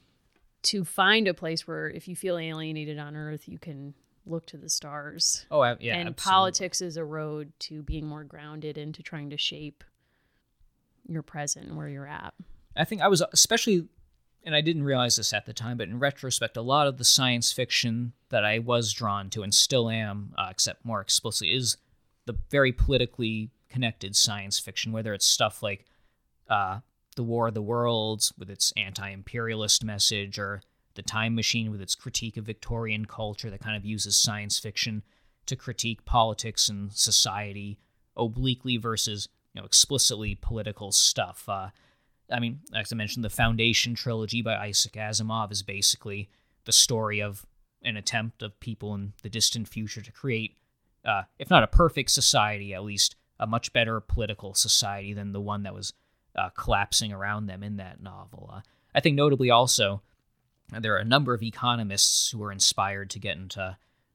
to find a place where if you feel alienated on Earth, you can look to the stars. Oh, yeah, and absolutely. Politics is a road to being more grounded and to trying to shape your present, where you're at. I think I was especially, and I didn't realize this at the time, but in retrospect, a lot of the science fiction that I was drawn to and still am, except more explicitly, is the very politically connected science fiction, whether it's stuff like The War of the Worlds with its anti-imperialist message, or The Time Machine with its critique of Victorian culture that kind of uses science fiction to critique politics and society obliquely versus, explicitly political stuff. I mean, as I mentioned, the Foundation trilogy by Isaac Asimov is basically the story of an attempt of people in the distant future to create, if not a perfect society, at least a much better political society than the one that was collapsing around them in that novel. I think notably also, there are a number of economists who were inspired to get into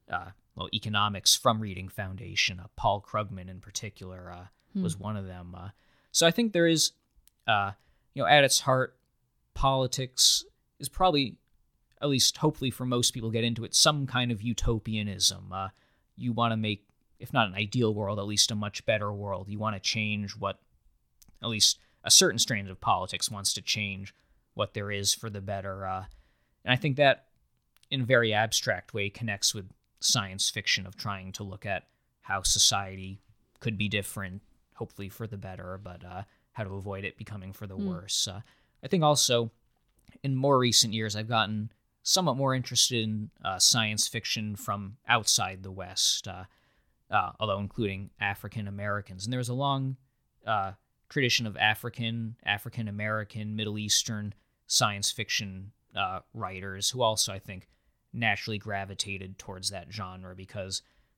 economics from reading Foundation. Paul Krugman in particular was one of them. So I think there is, at its heart, politics is probably, at least hopefully for most people get into it, some kind of utopianism. You want to make, if not an ideal world, at least a much better world. You want to change what, at least a certain strand of politics wants to change what there is for the better. And I think that, in a very abstract way, connects with science fiction of trying to look at how society could be different, hopefully for the better, but how to avoid it becoming for the worse. I think also, in more recent years, I've gotten somewhat more interested in science fiction from outside the West, although including African Americans. And there was a long tradition of African American, Middle Eastern science fiction writers who also, I think, naturally gravitated towards that genre because,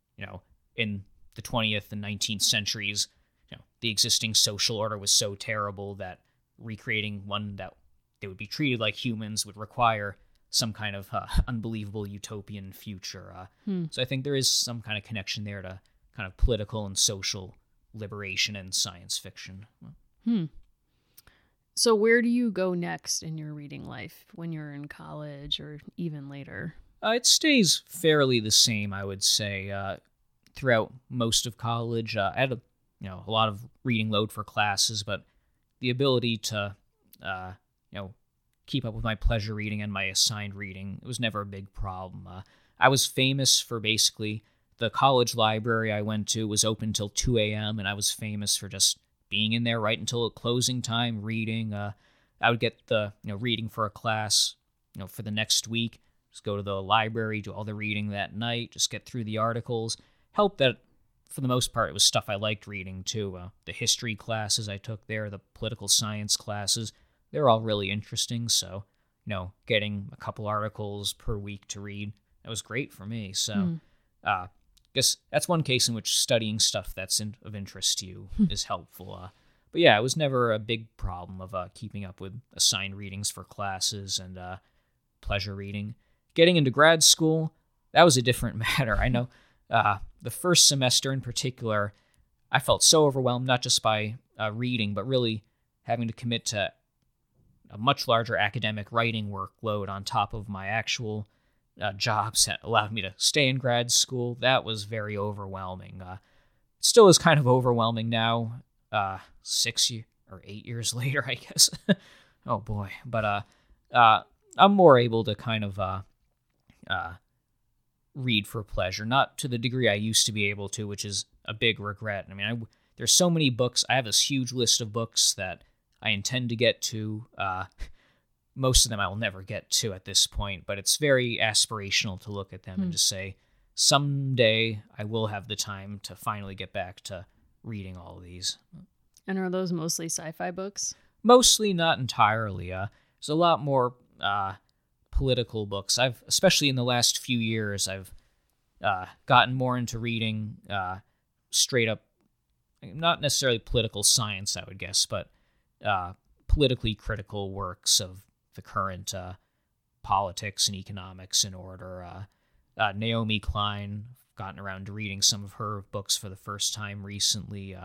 in the 20th and 19th centuries, the existing social order was so terrible that recreating one that they would be treated like humans would require some kind of unbelievable utopian future. So I think there is some kind of connection there to kind of political and social liberation and science fiction. So where do you go next in your reading life when you're in college or even later? It stays fairly the same, I would say, throughout most of college. I had a lot of reading load for classes, but the ability to, keep up with my pleasure reading and my assigned reading, it was never a big problem. I was famous for basically the college library I went to was open till 2 a.m., and I was famous for just being in there right until closing time, reading. I would get the, reading for a class, for the next week. Just go to the library, do all the reading that night, just get through the articles. Helped that, for the most part, it was stuff I liked reading, too. The history classes I took there, the political science classes, they're all really interesting. So, getting a couple articles per week to read, that was great for me. So, I guess that's one case in which studying stuff that's of interest to you is helpful. But yeah, it was never a big problem of keeping up with assigned readings for classes and pleasure reading. Getting into grad school, that was a different matter. I know the first semester in particular, I felt so overwhelmed, not just by reading, but really having to commit to a much larger academic writing workload on top of my actual jobs that allowed me to stay in grad school. That was very overwhelming. It still is kind of overwhelming now, 8 years later, I guess. Oh boy. But I'm more able to kind of read for pleasure, not to the degree I used to be able to, which is a big regret. I mean, there's so many books. I have this huge list of books that I intend to get to. Most of them I will never get to at this point, but it's very aspirational to look at them and just say, someday I will have the time to finally get back to reading all of these. And are those mostly sci-fi books? Mostly, not entirely. There's a lot more political books. Especially in the last few years, I've gotten more into reading straight up, not necessarily political science, I would guess, but politically critical works of the current politics and economics in order. Naomi Klein, gotten around to reading some of her books for the first time recently.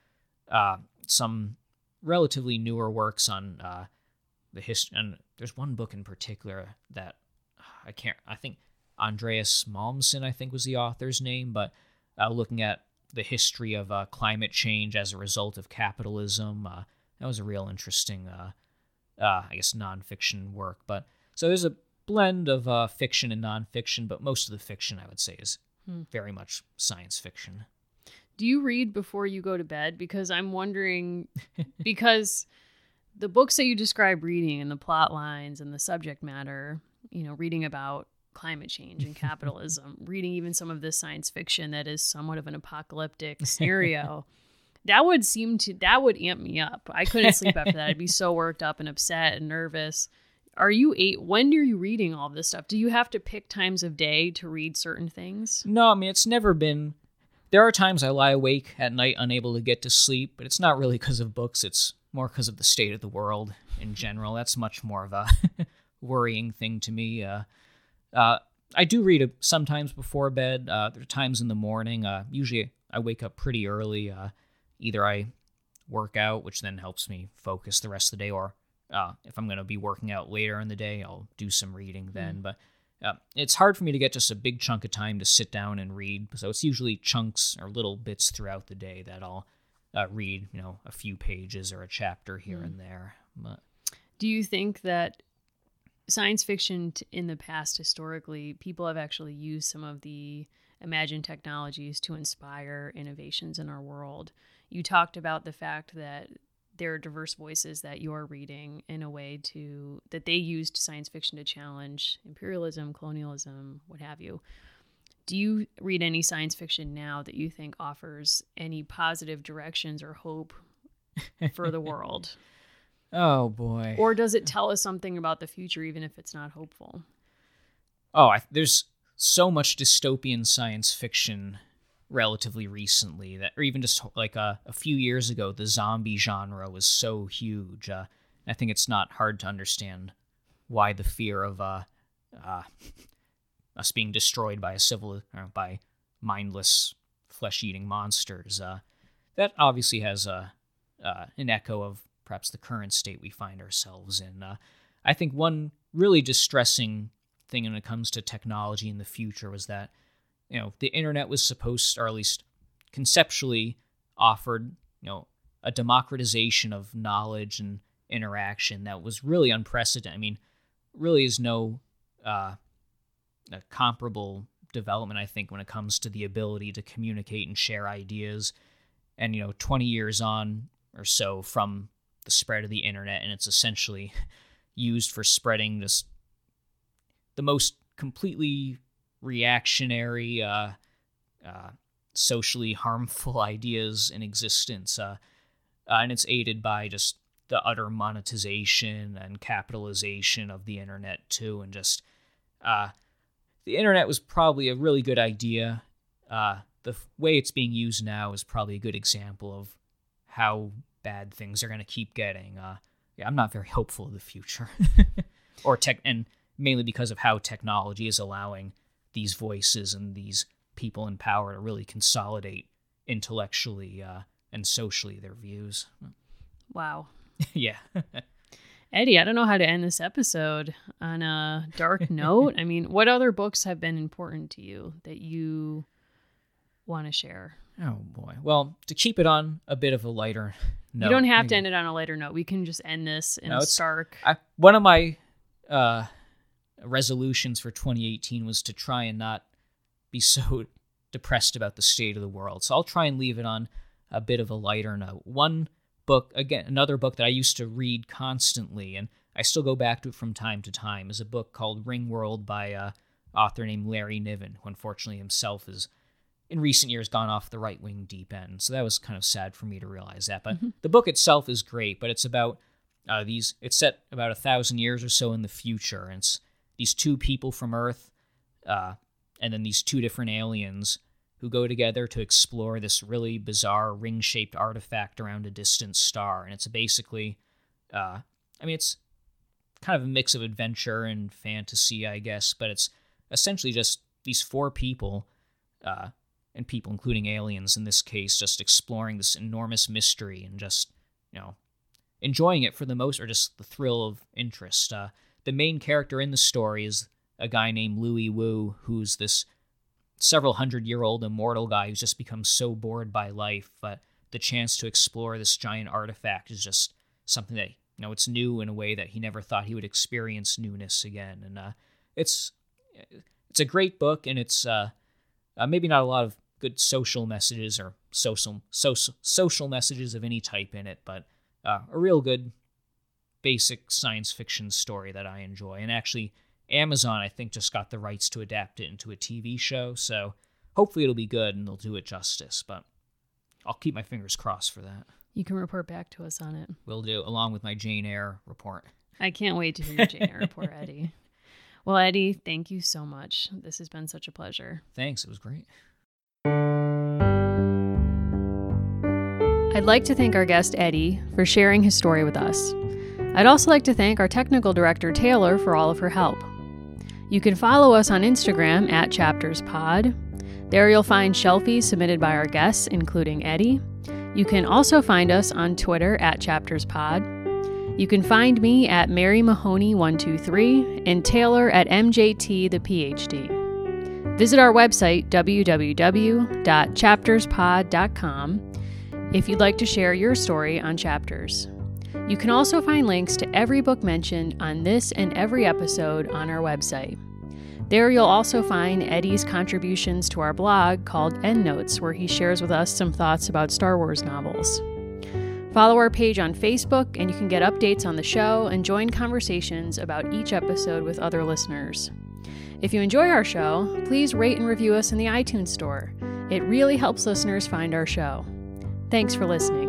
Some relatively newer works on the history, and there's one book in particular that I think Andreas Malmsteen, I think was the author's name, but looking at the history of climate change as a result of capitalism. That was a real interesting, I guess, nonfiction work. But so there's a blend of fiction and nonfiction, but most of the fiction, I would say, is very much science fiction. Do you read before you go to bed? Because I'm wondering, because the books that you describe reading and the plot lines and the subject matter, reading about climate change and capitalism, reading even some of this science fiction that is somewhat of an apocalyptic scenario, that would amp me up. I couldn't sleep after that. I'd be so worked up and upset and nervous. When are you reading all this stuff? Do you have to pick times of day to read certain things? No, I mean, it's never been. There are times I lie awake at night unable to get to sleep, but it's not really because of books. It's more because of the state of the world in general. That's much more of a worrying thing to me. I do read sometimes before bed. There are times in the morning. Usually I wake up pretty early. Either I work out, which then helps me focus the rest of the day, or if I'm going to be working out later in the day, I'll do some reading then. But it's hard for me to get just a big chunk of time to sit down and read. So it's usually chunks or little bits throughout the day that I'll read, a few pages or a chapter here and there. But do you think that science fiction in the past, historically, people have actually used some of the imagined technologies to inspire innovations in our world? You talked about the fact that there are diverse voices that you're reading in a way that they used science fiction to challenge imperialism, colonialism, what have you. Do you read any science fiction now that you think offers any positive directions or hope for the world? Oh, boy. Or does it tell us something about the future, even if it's not hopeful? Oh, there's so much dystopian science fiction relatively recently, or even just like a few years ago, the zombie genre was so huge. I think it's not hard to understand why the fear of us being destroyed by by mindless flesh-eating monsters. That obviously has an echo of perhaps the current state we find ourselves in. I think one really distressing thing when it comes to technology in the future was that the internet was supposed, or at least conceptually, offered, a democratization of knowledge and interaction that was really unprecedented. I mean, really is no a comparable development, I think, when it comes to the ability to communicate and share ideas. And, 20 years on or so from the spread of the internet, and it's essentially used for spreading just the most completely reactionary, socially harmful ideas in existence. And it's aided by just the utter monetization and capitalization of the internet, too. And just the internet was probably a really good idea. The way it's being used now is probably a good example of how bad things are going to keep getting. I'm not very hopeful of the future. And mainly because of how technology is allowing these voices and these people in power to really consolidate intellectually and socially their views. Wow. Yeah. Eddie, I don't know how to end this episode on a dark note. I mean, what other books have been important to you that you want to share? Oh, boy. Well, to keep it on a bit of a lighter note. You don't have to end it on a lighter note. We can just end this in a stark... One of my resolutions for 2018 was to try and not be so depressed about the state of the world. So I'll try and leave it on a bit of a lighter note. One book, again, another book that I used to read constantly, and I still go back to it from time to time, is a book called Ringworld by an author named Larry Niven, who unfortunately himself has, in recent years, gone off the right-wing deep end. So that was kind of sad for me to realize that. But the book itself is great, but it's about it's set about 1,000 years or so in the future, and it's these two people from Earth, and then these two different aliens who go together to explore this really bizarre ring-shaped artifact around a distant star. And it's basically, it's kind of a mix of adventure and fantasy, I guess, but it's essentially just these four people, and people including aliens in this case, just exploring this enormous mystery and just, enjoying it for the most, or just the thrill of interest. The main character in the story is a guy named Louis Wu, who's this several hundred-year-old immortal guy who's just become so bored by life, but the chance to explore this giant artifact is just something that, it's new in a way that he never thought he would experience newness again. And it's a great book, and it's maybe not a lot of good social messages or social messages of any type in it, but a real good basic science fiction story that I enjoy. And actually, Amazon, I think, just got the rights to adapt it into a TV show, so hopefully it'll be good and they'll do it justice, but I'll keep my fingers crossed for that. You can report back to us on it. Will do, along with my Jane Eyre report. I can't wait to hear your Jane Eyre report, Eddie. Well, Eddie, thank you so much. This has been such a pleasure. Thanks, it was great. I'd like to thank our guest, Eddie, for sharing his story with us. I'd also like to thank our technical director, Taylor, for all of her help. You can follow us on Instagram at ChaptersPod. There you'll find shelfies submitted by our guests, including Eddie. You can also find us on Twitter at ChaptersPod. You can find me at Mary Mahoney123 and Taylor at MJT the PhD. Visit our website, www.chapterspod.com, if you'd like to share your story on Chapters. You can also find links to every book mentioned on this and every episode on our website. There you'll also find Eddie's contributions to our blog called Endnotes, where he shares with us some thoughts about Star Wars novels. Follow our page on Facebook, and you can get updates on the show and join conversations about each episode with other listeners. If you enjoy our show, please rate and review us in the iTunes store. It really helps listeners find our show. Thanks for listening.